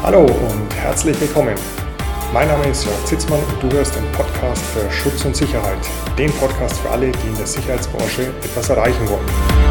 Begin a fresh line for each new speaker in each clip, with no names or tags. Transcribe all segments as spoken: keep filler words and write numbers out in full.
Hallo und herzlich willkommen. Mein Name ist Jörg Zitzmann und du hörst den Podcast für Schutz und Sicherheit. Den Podcast für alle, die in der Sicherheitsbranche etwas erreichen wollen.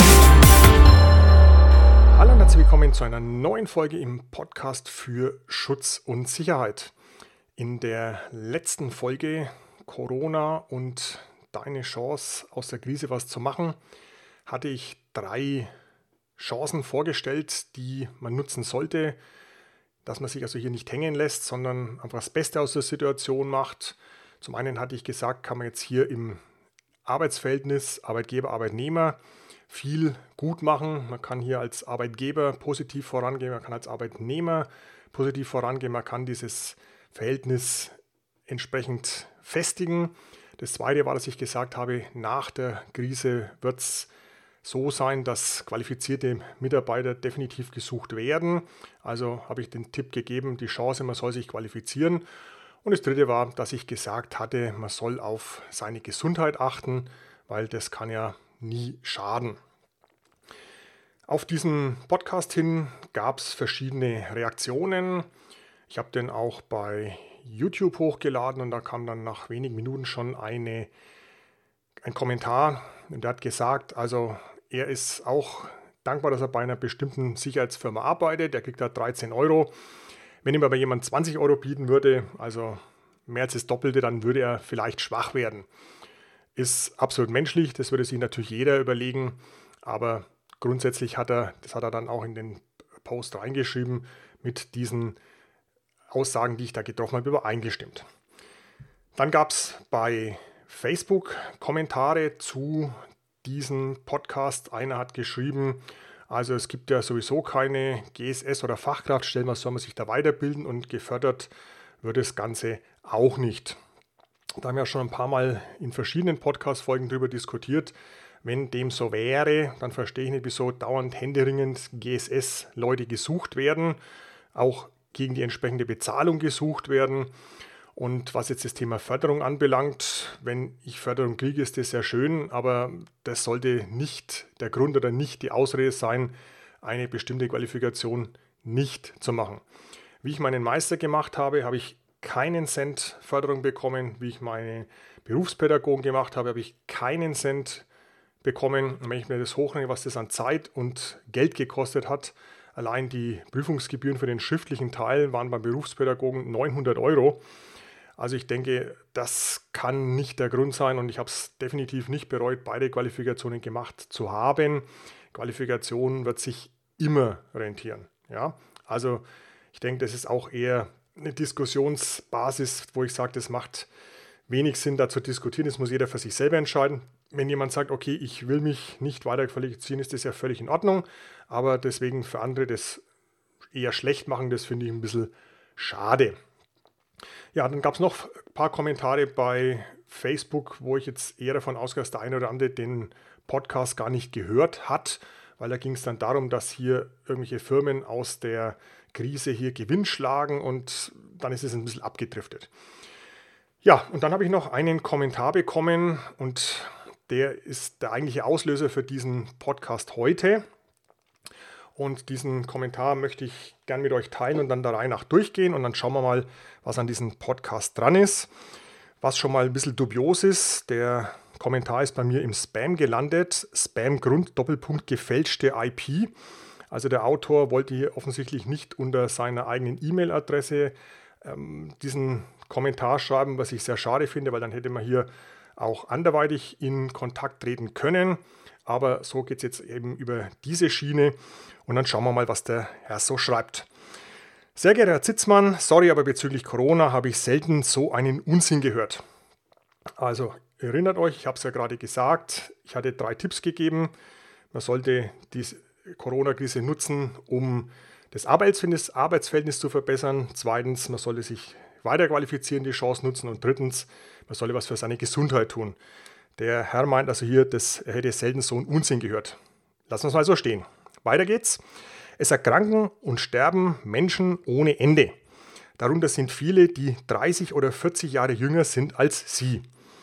Hallo und herzlich willkommen zu einer neuen Folge im Podcast für Schutz und Sicherheit. In der letzten Folge Corona und deine Chance aus der Krise was zu machen, hatte ich drei Chancen vorgestellt, die man nutzen sollte, dass man sich also hier nicht hängen lässt, sondern einfach das Beste aus der Situation macht. Zum einen hatte ich gesagt, kann man jetzt hier im Arbeitsverhältnis Arbeitgeber, Arbeitnehmer viel gut machen. Man kann hier als Arbeitgeber positiv vorangehen, man kann als Arbeitnehmer positiv vorangehen, man kann dieses Verhältnis entsprechend festigen. Das zweite war, dass ich gesagt habe, nach der Krise wird es so sein, dass qualifizierte Mitarbeiter definitiv gesucht werden. Also habe ich den Tipp gegeben, die Chance, man soll sich qualifizieren. Und das dritte war, dass ich gesagt hatte, man soll auf seine Gesundheit achten, weil das kann ja nie schaden. Auf diesen Podcast hin gab es verschiedene Reaktionen. Ich habe den auch bei YouTube hochgeladen und da kam dann nach wenigen Minuten schon eine, ein Kommentar. Und der hat gesagt, also er ist auch dankbar, dass er bei einer bestimmten Sicherheitsfirma arbeitet. Der kriegt da dreizehn Euro. Wenn ihm aber jemand zwanzig Euro bieten würde, also mehr als das Doppelte, dann würde er vielleicht schwach werden. Ist absolut menschlich, das würde sich natürlich jeder überlegen. Aber grundsätzlich hat er, das hat er dann auch in den Post reingeschrieben, mit diesen Aussagen, die ich da getroffen habe, übereingestimmt. Dann gab es bei Facebook Kommentare zu diesen Podcast. Einer hat geschrieben, also es gibt ja sowieso keine G S S oder Fachkraftstellen, was soll man sich da weiterbilden, und gefördert wird das Ganze auch nicht. Da haben wir ja schon ein paar Mal in verschiedenen Podcast-Folgen darüber diskutiert. Wenn dem so wäre, dann verstehe ich nicht, wieso dauernd händeringend G S S-Leute gesucht werden, auch gegen die entsprechende Bezahlung gesucht werden. Und was jetzt das Thema Förderung anbelangt, wenn ich Förderung kriege, ist das sehr schön, aber das sollte nicht der Grund oder nicht die Ausrede sein, eine bestimmte Qualifikation nicht zu machen. Wie ich meinen Meister gemacht habe, habe ich keinen Cent Förderung bekommen. Wie ich meine Berufspädagogen gemacht habe, habe ich keinen Cent bekommen. Und wenn ich mir das hochrechne, was das an Zeit und Geld gekostet hat, allein die Prüfungsgebühren für den schriftlichen Teil waren beim Berufspädagogen neunhundert Euro. Also ich denke, das kann nicht der Grund sein und ich habe es definitiv nicht bereut, beide Qualifikationen gemacht zu haben. Qualifikation wird sich immer rentieren. Ja? Also ich denke, das ist auch eher eine Diskussionsbasis, wo ich sage, das macht wenig Sinn, da zu diskutieren. Das muss jeder für sich selber entscheiden. Wenn jemand sagt, okay, ich will mich nicht weiter qualifizieren, ist das ja völlig in Ordnung. Aber deswegen für andere das eher schlecht machen, das finde ich ein bisschen schade. Ja, dann gab es noch ein paar Kommentare bei Facebook, wo ich jetzt eher davon ausgehe, dass der eine oder andere den Podcast gar nicht gehört hat, weil da ging es dann darum, dass hier irgendwelche Firmen aus der Krise hier Gewinn schlagen und dann ist es ein bisschen abgedriftet. Ja, und dann habe ich noch einen Kommentar bekommen und der ist der eigentliche Auslöser für diesen Podcast heute. Und diesen Kommentar möchte ich gern mit euch teilen und dann der Reihe nach durchgehen. Und dann schauen wir mal, was an diesem Podcast dran ist. Was schon mal ein bisschen dubios ist, der Kommentar ist bei mir im Spam gelandet. Spam-Grund, Doppelpunkt, gefälschte I P. Also der Autor wollte hier offensichtlich nicht unter seiner eigenen E-Mail-Adresse ähm, diesen Kommentar schreiben, was ich sehr schade finde, weil dann hätte man hier auch anderweitig in Kontakt treten können. Aber so geht es jetzt eben über diese Schiene und dann schauen wir mal, was der Herr so schreibt. Sehr geehrter Herr Zitzmann, sorry, aber bezüglich Corona habe ich selten so einen Unsinn gehört. Also erinnert euch, ich habe es ja gerade gesagt, ich hatte drei Tipps gegeben. Man sollte diese Corona-Krise nutzen, um das Arbeitsverhältnis, Arbeitsverhältnis zu verbessern. Zweitens, man sollte sich weiterqualifizieren, die Chance nutzen. Und drittens, man sollte was für seine Gesundheit tun. Der Herr meint also hier, dass er hätte selten so einen Unsinn gehört. Lassen wir es mal so stehen. Weiter geht's. Es erkranken und sterben Menschen ohne Ende. Darunter sind viele, die dreißig oder vierzig Jahre jünger sind als Sie.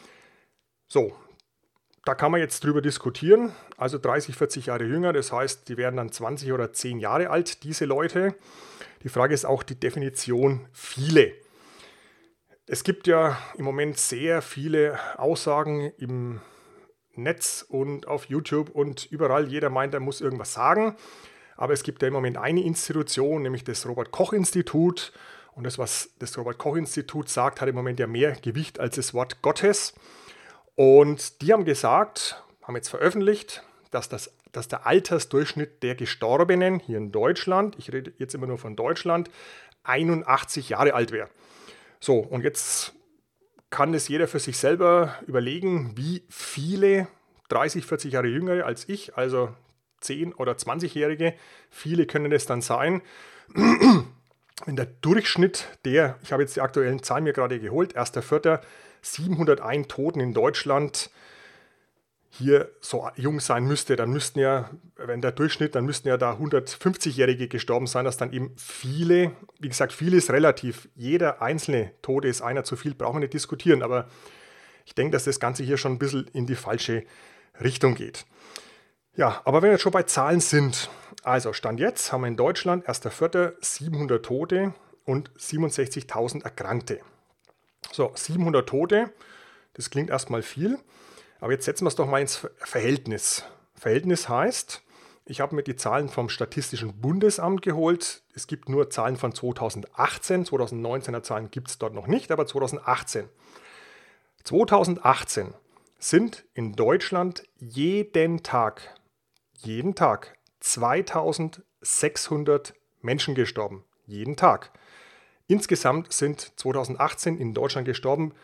So, da kann man jetzt drüber diskutieren. Also dreißig, vierzig Jahre jünger, das heißt, die werden dann zwanzig oder zehn Jahre alt, diese Leute. Die Frage ist auch die Definition viele. Es gibt ja im Moment sehr viele Aussagen im Netz und auf YouTube und überall. Jeder meint, er muss irgendwas sagen. Aber es gibt ja im Moment eine Institution, nämlich das Robert-Koch-Institut. Und das, was das Robert-Koch-Institut sagt, hat im Moment ja mehr Gewicht als das Wort Gottes. Und die haben gesagt, haben jetzt veröffentlicht, dass, das, dass der Altersdurchschnitt der Gestorbenen hier in Deutschland, ich rede jetzt immer nur von Deutschland, einundachtzig Jahre alt wäre. So, und jetzt kann es jeder für sich selber überlegen, wie viele dreißig, vierzig Jahre jüngere als ich, also zehn- oder zwanzigjährige, viele können es dann sein. Wenn der Durchschnitt der, ich habe jetzt die aktuellen Zahlen mir gerade geholt, erster Vierter siebenhunderteins Toten in Deutschland hier so jung sein müsste, dann müssten ja, wenn der Durchschnitt, dann müssten ja da hundertfünfzigjährige gestorben sein, dass dann eben viele, wie gesagt, viel ist relativ. Jeder einzelne Tote ist einer zu viel, brauchen wir nicht diskutieren, aber ich denke, dass das Ganze hier schon ein bisschen in die falsche Richtung geht. Ja, aber wenn wir jetzt schon bei Zahlen sind, also Stand jetzt haben wir in Deutschland erster Vierter siebenhundert Tote und siebenundsechzigtausend Erkrankte. So, siebenhundert Tote, das klingt erstmal viel. Aber jetzt setzen wir es doch mal ins Verhältnis. Verhältnis heißt, ich habe mir die Zahlen vom Statistischen Bundesamt geholt. Es gibt nur Zahlen von zweitausendachtzehn. zweitausendneunzehner Zahlen gibt es dort noch nicht, aber zweitausendachtzehn. zweitausendachtzehn sind in Deutschland jeden Tag, jeden Tag zweitausendsechshundert Menschen gestorben. Jeden Tag. Insgesamt sind zweitausendachtzehn in Deutschland gestorben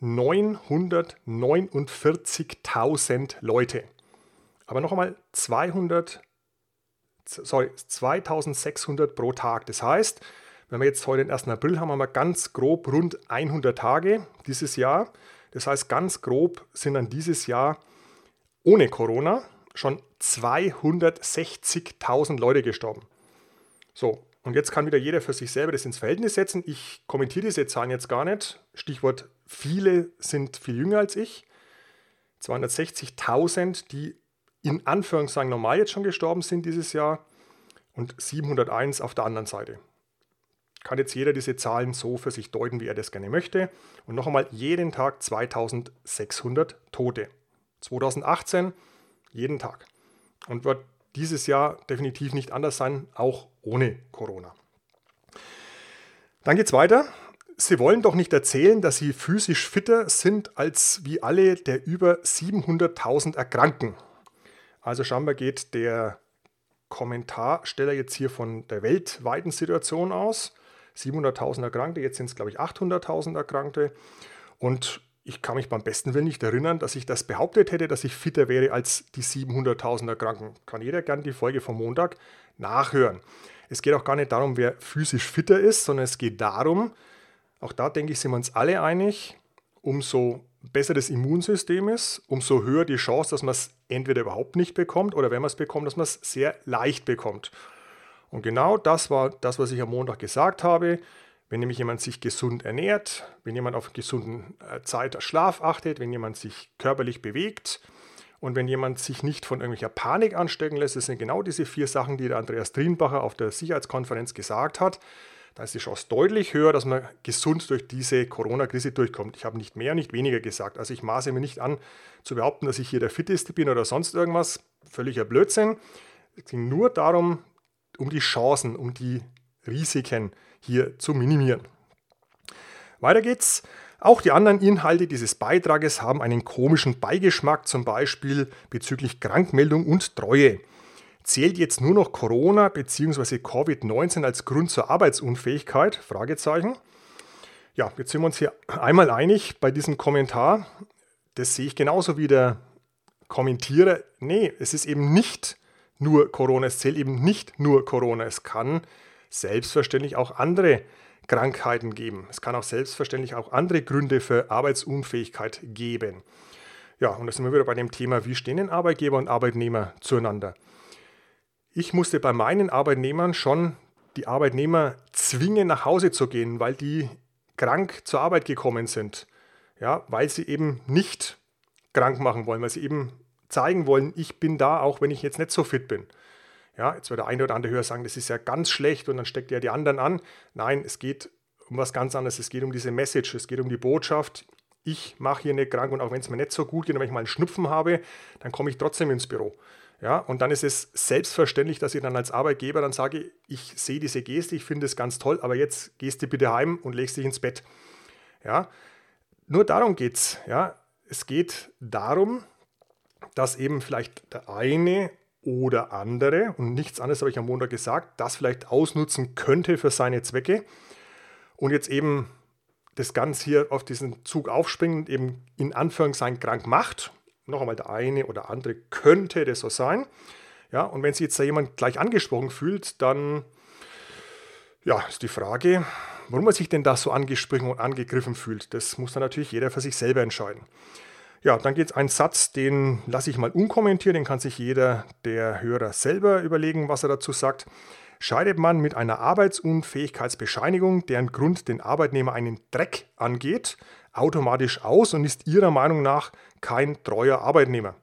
neunhundertneunundvierzigtausend Leute. Aber noch einmal zweihundert, sorry, zweitausendsechshundert pro Tag. Das heißt, wenn wir jetzt heute den ersten April haben, haben wir ganz grob rund hundert Tage dieses Jahr. Das heißt, ganz grob sind dann dieses Jahr ohne Corona schon zweihundertsechzigtausend Leute gestorben. So, und jetzt kann wieder jeder für sich selber das ins Verhältnis setzen. Ich kommentiere diese Zahlen jetzt gar nicht. Stichwort, viele sind viel jünger als ich. zweihundertsechzigtausend, die in Anführungszeichen normal jetzt schon gestorben sind dieses Jahr und siebenhunderteins auf der anderen Seite. Kann jetzt jeder diese Zahlen so für sich deuten, wie er das gerne möchte. Und noch einmal, jeden Tag zweitausendsechshundert Tote. zweitausendachtzehn, jeden Tag. Und wird dieses Jahr definitiv nicht anders sein, auch ohne Corona. Dann geht es weiter. Sie wollen doch nicht erzählen, dass Sie physisch fitter sind als wie alle der über siebenhunderttausend Erkrankten. Also scheinbar geht der Kommentarsteller jetzt hier von der weltweiten Situation aus. siebenhunderttausend Erkrankte, jetzt sind es glaube ich achthunderttausend Erkrankte. Und ich kann mich beim besten Willen nicht erinnern, dass ich das behauptet hätte, dass ich fitter wäre als die siebenhunderttausend Erkrankten. Kann jeder gerne die Folge vom Montag nachhören. Es geht auch gar nicht darum, wer physisch fitter ist, sondern es geht darum, auch da denke ich, sind wir uns alle einig, umso besser das Immunsystem ist, umso höher die Chance, dass man es entweder überhaupt nicht bekommt oder wenn man es bekommt, dass man es sehr leicht bekommt. Und genau das war das, was ich am Montag gesagt habe. Wenn nämlich jemand sich gesund ernährt, wenn jemand auf gesunden Zeit Schlaf achtet, wenn jemand sich körperlich bewegt und wenn jemand sich nicht von irgendwelcher Panik anstecken lässt, das sind genau diese vier Sachen, die der Andreas Trienbacher auf der Sicherheitskonferenz gesagt hat, da ist die Chance deutlich höher, dass man gesund durch diese Corona-Krise durchkommt. Ich habe nicht mehr, nicht weniger gesagt. Also ich maße mir nicht an, zu behaupten, dass ich hier der Fitteste bin oder sonst irgendwas. Völliger Blödsinn. Es ging nur darum, um die Chancen, um die Risiken hier zu minimieren. Weiter geht's. Auch die anderen Inhalte dieses Beitrages haben einen komischen Beigeschmack, zum Beispiel bezüglich Krankmeldung und Treue. Zählt jetzt nur noch Corona bzw. Covid neunzehn als Grund zur Arbeitsunfähigkeit? Fragezeichen. Ja, jetzt sind wir uns hier einmal einig bei diesem Kommentar. Das sehe ich genauso wie der Kommentierer. Nee, es ist eben nicht nur Corona, es zählt eben nicht nur Corona. Es kann selbstverständlich auch andere Krankheiten geben. Es kann auch selbstverständlich auch andere Gründe für Arbeitsunfähigkeit geben. Ja, und da sind wir wieder bei dem Thema, wie stehen denn Arbeitgeber und Arbeitnehmer zueinander? Ich musste bei meinen Arbeitnehmern schon die Arbeitnehmer zwingen, nach Hause zu gehen, weil die krank zur Arbeit gekommen sind. Ja, weil sie eben nicht krank machen wollen, weil sie eben zeigen wollen, ich bin da, auch wenn ich jetzt nicht so fit bin. Ja, jetzt wird der eine oder andere Hörer sagen, das ist ja ganz schlecht und dann steckt ja die anderen an. Nein, es geht um was ganz anderes. Es geht um diese Message, es geht um die Botschaft. Ich mache hier nicht krank und auch wenn es mir nicht so gut geht und wenn ich mal einen Schnupfen habe, dann komme ich trotzdem ins Büro. Ja, und dann ist es selbstverständlich, dass ich dann als Arbeitgeber dann sage, ich sehe diese Geste, ich finde es ganz toll, aber jetzt gehst du bitte heim und legst dich ins Bett. Ja, nur darum geht es. Ja. Es geht darum, dass eben vielleicht der eine oder andere, und nichts anderes habe ich am Montag gesagt, das vielleicht ausnutzen könnte für seine Zwecke und jetzt eben das Ganze hier auf diesen Zug aufspringen und eben in Anführungszeichen krank macht. Noch einmal, der eine oder andere könnte das so sein. Ja, und wenn sich jetzt da jemand gleich angesprochen fühlt, dann ja, ist die Frage, warum er sich denn da so angesprochen und angegriffen fühlt. Das muss dann natürlich jeder für sich selber entscheiden. Ja, dann geht es einen Satz, den lasse ich mal unkommentiert, den kann sich jeder der Hörer selber überlegen, was er dazu sagt. Scheidet man mit einer Arbeitsunfähigkeitsbescheinigung, deren Grund den Arbeitnehmer einen Dreck angeht, automatisch aus und ist Ihrer Meinung nach kein treuer Arbeitnehmer?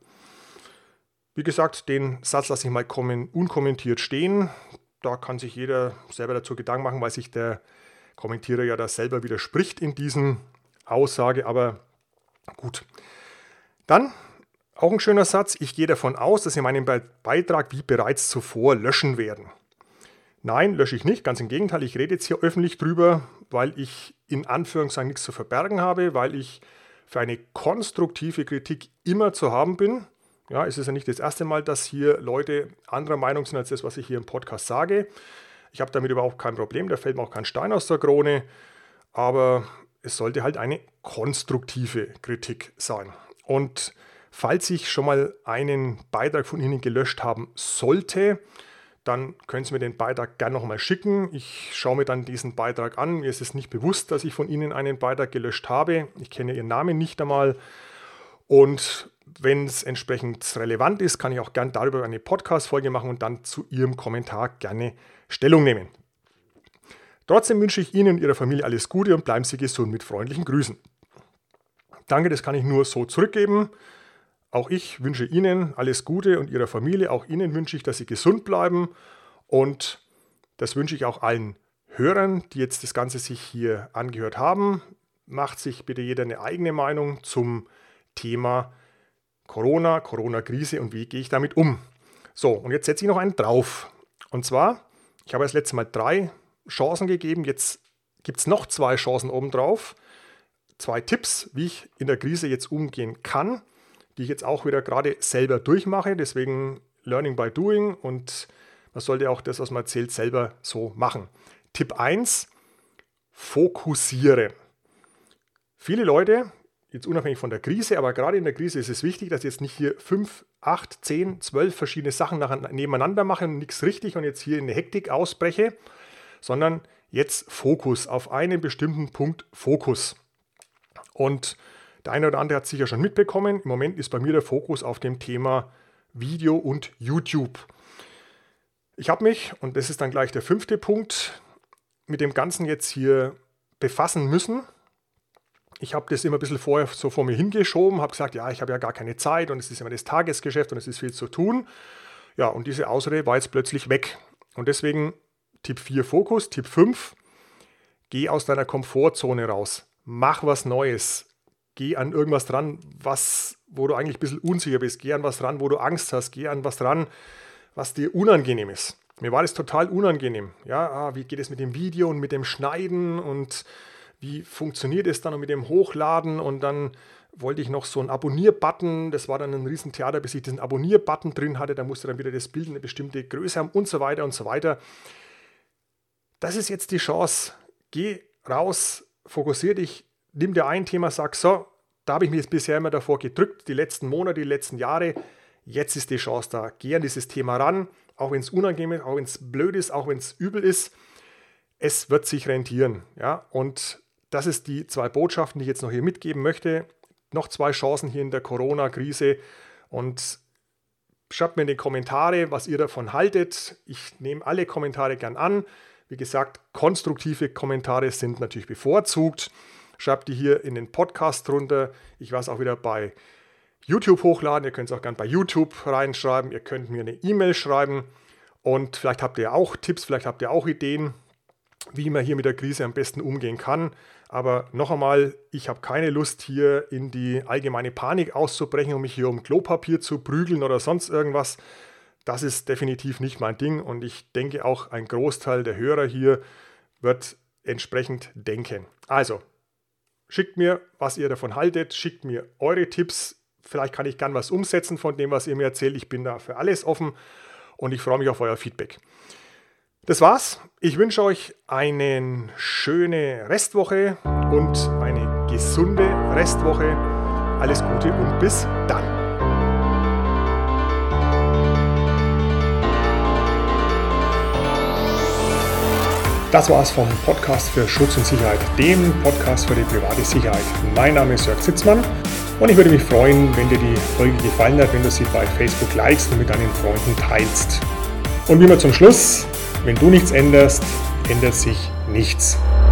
Wie gesagt, den Satz lasse ich mal unkommentiert stehen. Da kann sich jeder selber dazu Gedanken machen, weil sich der Kommentierer ja da selber widerspricht in diesen Aussage, aber gut. Dann auch ein schöner Satz. Ich gehe davon aus, dass Sie meinen Beitrag wie bereits zuvor löschen werden. Nein, lösche ich nicht. Ganz im Gegenteil. Ich rede jetzt hier öffentlich drüber, weil ich in Anführungszeichen nichts zu verbergen habe, weil ich für eine konstruktive Kritik immer zu haben bin. Ja, es ist ja nicht das erste Mal, dass hier Leute anderer Meinung sind als das, was ich hier im Podcast sage. Ich habe damit überhaupt kein Problem. Da fällt mir auch kein Stein aus der Krone. Aber es sollte halt eine konstruktive Kritik sein. Und falls ich schon mal einen Beitrag von Ihnen gelöscht haben sollte, dann können Sie mir den Beitrag gerne nochmal schicken. Ich schaue mir dann diesen Beitrag an. Mir ist es nicht bewusst, dass ich von Ihnen einen Beitrag gelöscht habe. Ich kenne Ihren Namen nicht einmal. Und wenn es entsprechend relevant ist, kann ich auch gerne darüber eine Podcast-Folge machen und dann zu Ihrem Kommentar gerne Stellung nehmen. Trotzdem wünsche ich Ihnen und Ihrer Familie alles Gute und bleiben Sie gesund mit freundlichen Grüßen. Danke, das kann ich nur so zurückgeben. Auch ich wünsche Ihnen alles Gute und Ihrer Familie. Auch Ihnen wünsche ich, dass Sie gesund bleiben. Und das wünsche ich auch allen Hörern, die jetzt das Ganze sich hier angehört haben. Macht sich bitte jeder eine eigene Meinung zum Thema Corona, Corona-Krise und wie gehe ich damit um. So, und jetzt setze ich noch einen drauf. Und zwar, ich habe das letzte Mal drei Chancen gegeben. Jetzt gibt es noch zwei Chancen obendrauf. Zwei Tipps, wie ich in der Krise jetzt umgehen kann, die ich jetzt auch wieder gerade selber durchmache. Deswegen Learning by Doing und man sollte auch das, was man erzählt, selber so machen. Tipp eins, fokussiere. Viele Leute, jetzt unabhängig von der Krise, aber gerade in der Krise ist es wichtig, dass ich jetzt nicht hier fünf, acht, zehn, zwölf verschiedene Sachen nebeneinander mache und nichts richtig und jetzt hier in eine Hektik ausbreche, sondern jetzt Fokus, auf einen bestimmten Punkt Fokus. Und der eine oder andere hat es sicher schon mitbekommen. Im Moment ist bei mir der Fokus auf dem Thema Video und YouTube. Ich habe mich, und das ist dann gleich der fünfte Punkt, mit dem Ganzen jetzt hier befassen müssen. Ich habe das immer ein bisschen vorher so vor mir hingeschoben, habe gesagt, ja, ich habe ja gar keine Zeit und es ist immer das Tagesgeschäft und es ist viel zu tun. Ja, und diese Ausrede war jetzt plötzlich weg. Und deswegen Tipp vier Fokus, Tipp fünf, geh aus deiner Komfortzone raus. Mach was Neues. Geh an irgendwas dran, was, wo du eigentlich ein bisschen unsicher bist. Geh an was dran, wo du Angst hast. Geh an was dran, was dir unangenehm ist. Mir war das total unangenehm. Ja, ah, wie geht es mit dem Video und mit dem Schneiden und wie funktioniert es dann und mit dem Hochladen? Und dann wollte ich noch so einen Abonnier-Button. Das war dann ein Riesentheater, bis ich diesen Abonnier-Button drin hatte. Da musste dann wieder das Bild eine bestimmte Größe haben und so weiter und so weiter. Das ist jetzt die Chance. Geh raus, fokussier dich, nimm dir ein Thema, sag so, da habe ich mich jetzt bisher immer davor gedrückt, die letzten Monate, die letzten Jahre. Jetzt ist die Chance da. Geh an dieses Thema ran, auch wenn es unangenehm ist, auch wenn es blöd ist, auch wenn es übel ist. Es wird sich rentieren. Ja? Und das ist die zwei Botschaften, die ich jetzt noch hier mitgeben möchte. Noch zwei Chancen hier in der Corona-Krise. Und schreibt mir in die Kommentare, was ihr davon haltet. Ich nehme alle Kommentare gern an. Wie gesagt, konstruktive Kommentare sind natürlich bevorzugt. Schreibt die hier in den Podcast drunter. Ich werde es auch wieder bei YouTube hochladen. Ihr könnt es auch gerne bei YouTube reinschreiben. Ihr könnt mir eine E-Mail schreiben. Und vielleicht habt ihr auch Tipps, vielleicht habt ihr auch Ideen, wie man hier mit der Krise am besten umgehen kann. Aber noch einmal, ich habe keine Lust, hier in die allgemeine Panik auszubrechen und mich hier um Klopapier zu prügeln oder sonst irgendwas. Das ist definitiv nicht mein Ding und ich denke auch, ein Großteil der Hörer hier wird entsprechend denken. Also, schickt mir, was ihr davon haltet, schickt mir eure Tipps. Vielleicht kann ich gern was umsetzen von dem, was ihr mir erzählt. Ich bin da für alles offen und ich freue mich auf euer Feedback. Das war's. Ich wünsche euch eine schöne Restwoche und eine gesunde Restwoche. Alles Gute und bis dann. Das war's vom Podcast für Schutz und Sicherheit, dem Podcast für die private Sicherheit. Mein Name ist Jörg Zitzmann und ich würde mich freuen, wenn dir die Folge gefallen hat, wenn du sie bei Facebook likest und mit deinen Freunden teilst. Und wie immer zum Schluss: Wenn du nichts änderst, ändert sich nichts.